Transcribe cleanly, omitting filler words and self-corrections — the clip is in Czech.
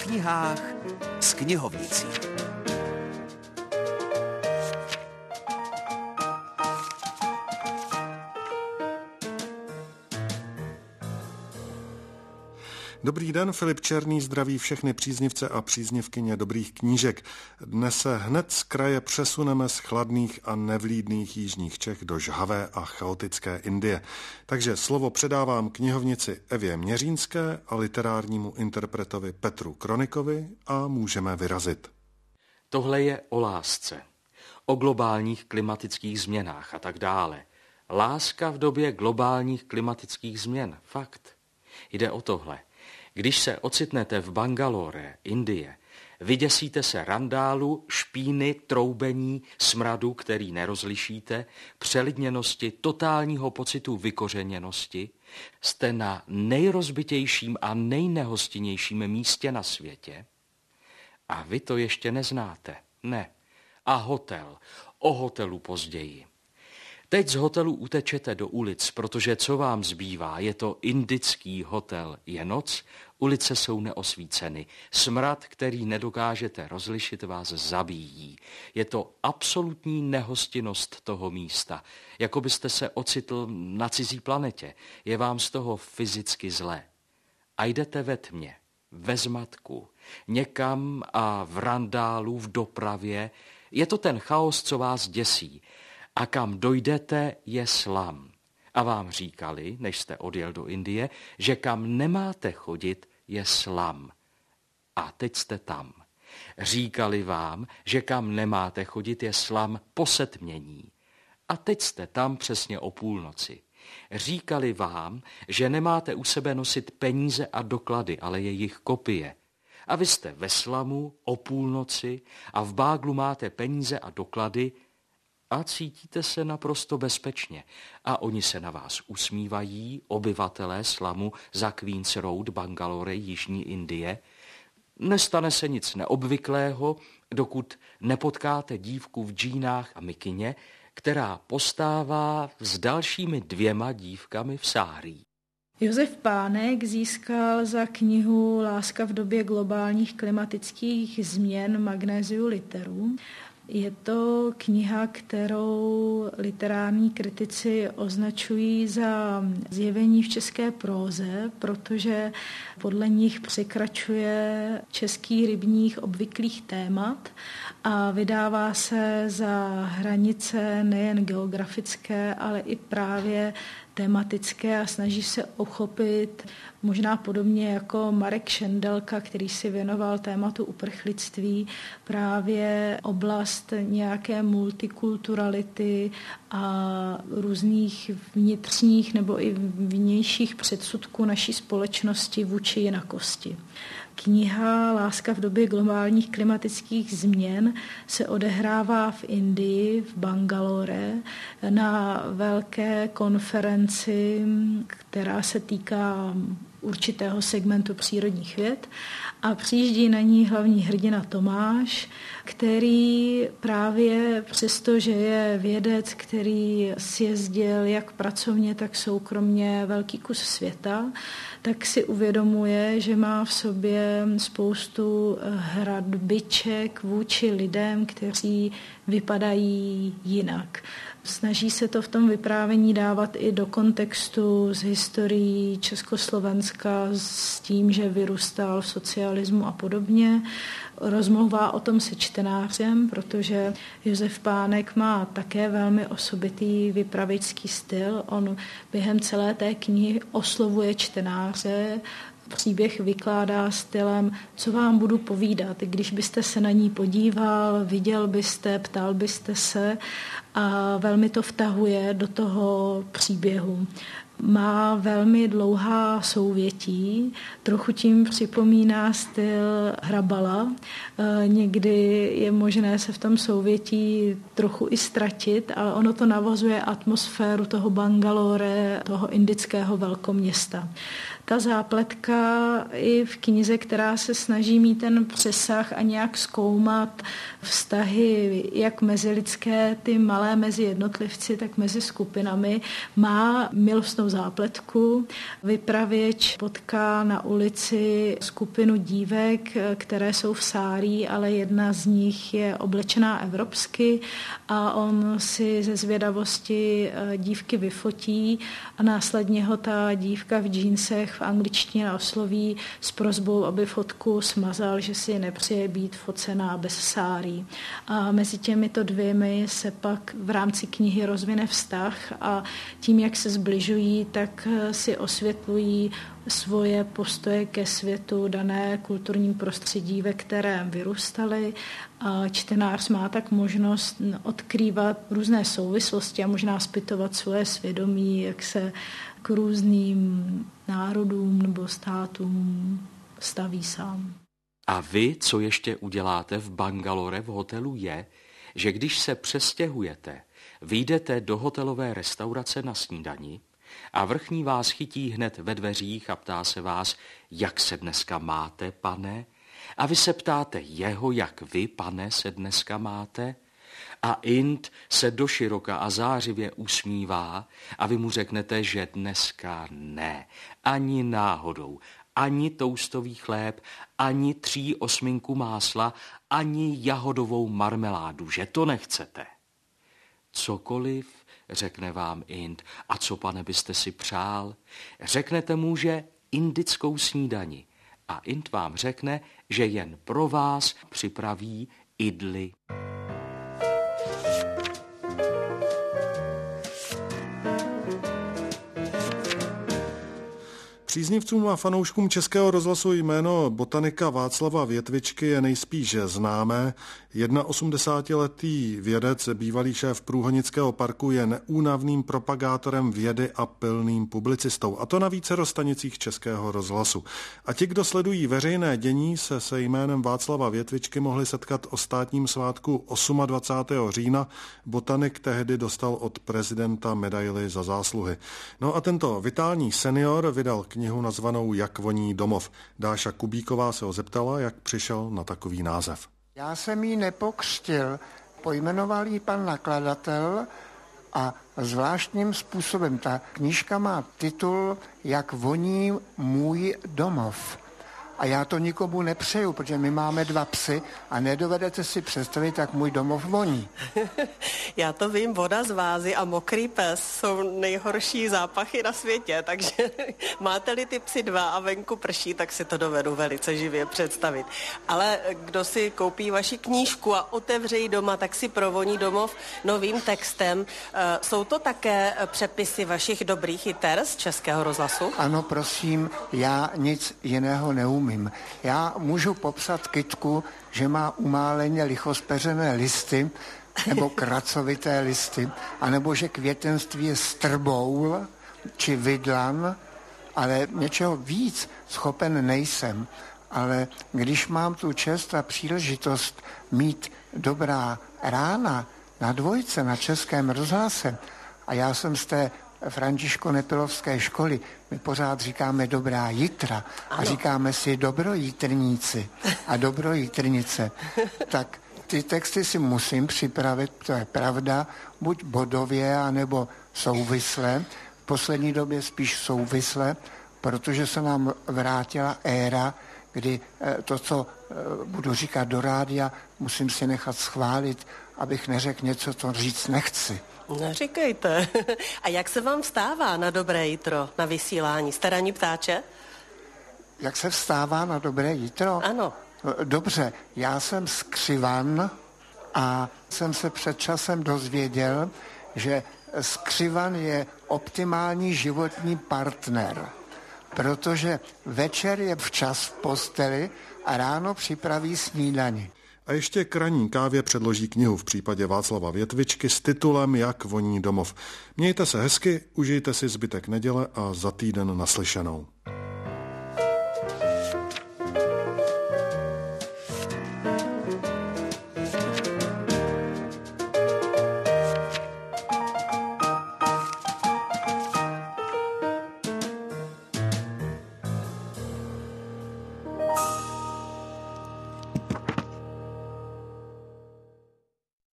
knihách s knihovnicí. Dobrý den, Filip Černý zdraví všechny příznivce a příznivkyně dobrých knížek. Dnes se hned z kraje přesuneme z chladných a nevlídných jižních Čech do žhavé a chaotické Indie. Takže slovo předávám knihovnici Evě Měřínské a literárnímu interpretovi Petru Kronikovi a můžeme vyrazit. Tohle je o lásce, o globálních klimatických změnách a tak dále. Láska v době globálních klimatických změn, fakt. Jde o tohle. Když se ocitnete v Bangalore, Indie, vyděsíte se randálu, špíny, troubení, smradu, který nerozlišíte, přelidněnosti, totálního pocitu vykořeněnosti, jste na nejrozbitějším a nejnehostinnějším místě na světě a vy to ještě neznáte. Ne. A hotel. O hotelu později. Teď z hotelu utečete do ulic, protože co vám zbývá, je to indický hotel. Je noc, ulice jsou neosvíceny. Smrad, který nedokážete rozlišit, vás zabíjí. Je to absolutní nehostinnost toho místa. Jako byste se ocitl na cizí planetě. Je vám z toho fyzicky zlé. A jdete ve tmě, ve zmatku, někam a v randálu, v dopravě. Je to ten chaos, co vás děsí. A kam dojdete, je slam. A vám říkali, než jste odjel do Indie, že kam nemáte chodit, je slam. A teď jste tam. Říkali vám, že kam nemáte chodit, je slam po setmění. A teď jste tam přesně o půlnoci. Říkali vám, že nemáte u sebe nosit peníze a doklady, ale jejich kopie. A vy jste ve slamu o půlnoci a v báglu máte peníze a doklady, a cítíte se naprosto bezpečně. A oni se na vás usmívají, obyvatelé slamu za Queen's Road, Bangalore, jižní Indie. Nestane se nic neobvyklého, dokud nepotkáte dívku v džínách a mikině, která postává s dalšími 2 dívkami v sárí. Josef Pánek získal za knihu Láska v době globálních klimatických změn Magnéziu Literu. Je to kniha, kterou literární kritici označují za zjevení v české próze, protože podle nich překračuje český rybník obvyklých témat a vydává se za hranice nejen geografické, ale i právě tematické a snaží se uchopit možná podobně jako Marek Šendelka, který si věnoval tématu uprchlictví, právě oblast nějaké multikulturality a různých vnitřních nebo i vnějších předsudků naší společnosti vůči jinakosti. Kniha Láska v době globálních klimatických změn se odehrává v Indii, v Bangalore, na velké konferenci, která se týká určitého segmentu přírodních věd a přijíždí na ní hlavní hrdina Tomáš, který právě přesto, že je vědec, který sjezdil jak pracovně, tak soukromně velký kus světa, tak si uvědomuje, že má v sobě spoustu hradbiček vůči lidem, kteří vypadají jinak. Snaží se to v tom vyprávění dávat i do kontextu s historií Československa, s tím, že vyrůstal v socialismu a podobně. Rozmluvá o tom se čtenářem, protože Josef Pánek má také velmi osobitý vypravěčský styl. On během celé té knihy oslovuje čtenáře, příběh vykládá stylem, co vám budu povídat. Když byste se na ní podíval, viděl byste, ptal byste se a velmi to vtahuje do toho příběhu. Má velmi dlouhá souvětí, trochu tím připomíná styl Hrabala. Někdy je možné se v tom souvětí trochu i ztratit, ale ono to navozuje atmosféru toho Bangalore, toho indického velkoměsta. Ta zápletka i v knize, která se snaží mít ten přesah a nějak zkoumat vztahy jak mezilidské, ty malé mezi jednotlivci, tak mezi skupinami, má milostnou zápletku. Vypravěč potká na ulici skupinu dívek, které jsou v sárí, ale jedna z nich je oblečená evropsky a on si ze zvědavosti dívky vyfotí a následně ho ta dívka v džínsech v angličtině osloví s prosbou, aby fotku smazal, že si nepřeje být focená bez sárí. A mezi těmito dvěmi se pak v rámci knihy rozvine vztah a tím, jak se zbližují, tak si osvětlují svoje postoje ke světu dané kulturním prostředí, ve kterém vyrůstali. A čtenář má tak možnost odkrývat různé souvislosti a možná zpytovat svoje svědomí, jak se k různým národům nebo státům staví sám. A vy, co ještě uděláte v Bangalore v hotelu, je, že když se přestěhujete, vyjdete do hotelové restaurace na snídani a vrchní vás chytí hned ve dveřích a ptá se vás, jak se dneska máte, pane? A vy se ptáte jeho, jak vy, pane, se dneska máte? A Ind se doširoka a zářivě usmívá a vy mu řeknete, že dneska ne, ani náhodou, ani toustový chléb, ani 3/8 másla, ani jahodovou marmeládu, že to nechcete. Cokoliv, řekne vám Ind, a co, pane, byste si přál? Řeknete mu, že indickou snídani. A Ind vám řekne, že jen pro vás připraví idli. Příznivcům a fanouškům Českého rozhlasu jméno botanika Václava Větvičky je nejspíš známé. 81letý vědec, bývalý šéf Průhonického parku, je neúnavným propagátorem vědy a pilným publicistou. A to na vícero stanicích Českého rozhlasu. A ti, kdo sledují veřejné dění, se jménem Václava Větvičky mohli setkat o státním svátku 28. října. Botanik tehdy dostal od prezidenta medaili za zásluhy. No a tento vitální senior vydal knihu nazvanou Jak voní domov. Dáša Kubíková se ho zeptala, jak přišel na takový název. Já jsem ji nepokřtil, pojmenoval ji pan nakladatel a zvláštním způsobem. Ta knížka má titul Jak voní můj domov. A já to nikomu nepřeju, protože my máme 2 psy a nedovedete si představit, jak můj domov voní. Já to vím, voda z vázy a mokrý pes jsou nejhorší zápachy na světě, takže máte-li ty psy 2 a venku prší, tak si to dovedu velice živě představit. Ale kdo si koupí vaši knížku a otevře ji doma, tak si provoní domov novým textem. Jsou to také přepisy vašich dobrých jiter z Českého rozhlasu? Ano, prosím, já nic jiného neumím. Já můžu popsat kytku, že má umáleně lichospeřené listy nebo kracovité listy, anebo že květenství je strboul či vidlan, ale něčeho víc schopen nejsem. Ale když mám tu čest a příležitost mít dobrá rána na 2 na Českém rozhlase a já jsem z té Františko-Nepilovské školy, my pořád říkáme dobrá jitra a říkáme si dobrojitrníci a dobrojitrnice, tak ty texty si musím připravit, to je pravda, buď bodově, anebo souvisle, v poslední době spíš souvisle, protože se nám vrátila éra, kdy to, co budu říkat do rádia, musím si nechat schválit, abych neřekl něco, co říct nechci. Neříkejte. A jak se vám vstává na dobré jitro, na vysílání? Jste ranní ptáče? Jak se vstává na dobré jitro? Ano. Dobře, já jsem z Křivan a jsem se před časem dozvěděl, že Křivan je optimální životní partner, protože večer je včas v posteli a ráno připraví snídani. A ještě k ranní kávě předloží knihu v případě Václava Větvičky s titulem Jak voní domov. Mějte se hezky, užijte si zbytek neděle a za týden naslyšenou.